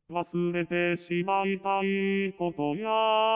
忘れてしまいたいことや、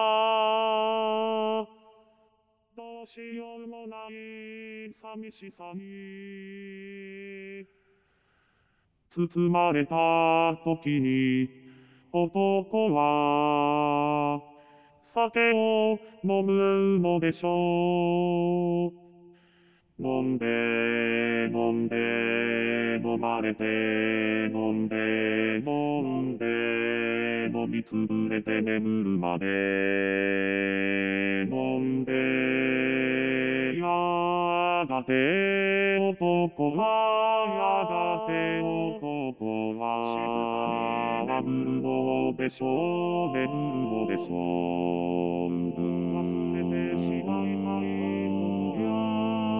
どうしようもない寂しさに、包まれた時に、男は、酒を飲むのでしょう。飲んで、飲んで、飲まれて、飲んで、飲んで、飲みつぶれて眠るまで、飲んで、やがて男は、やがて男は、眠るのでしょう、眠るのでしょう。忘れてしまいたいことや、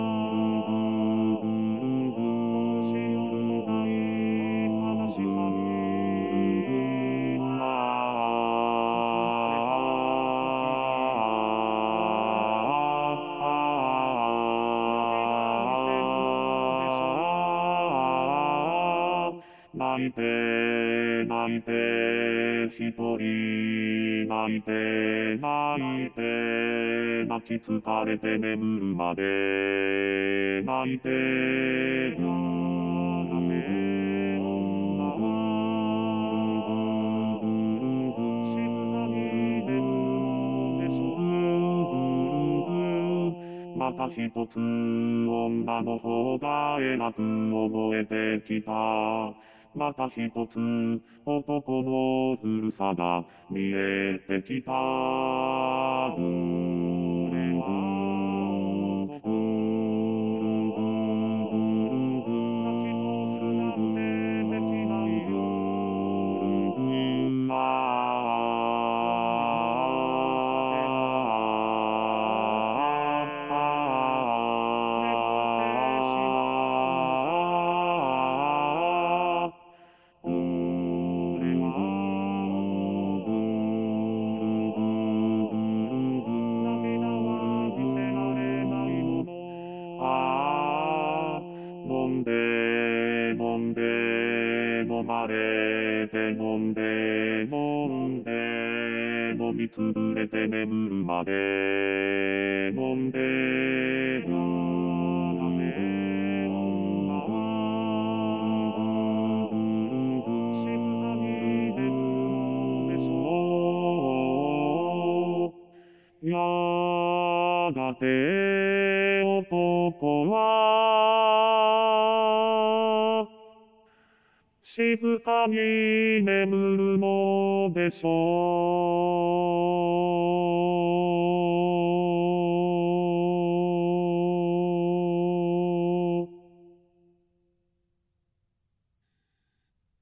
どうしようもない悲しさに、泣いて、泣いて、一人、泣いて、泣いて、泣き疲れて眠るまで、泣いて、静かに眠るでしょう。また一つ女の方が偉く覚えてきた。また一つ男のずるさが見えてきた。飲んで、飲んで、飲まれて、飲んで、飲んで、飲みつぶれて眠るまで、飲んで、静かに眠るでしょう。やがて男は静かに眠るのでしょう。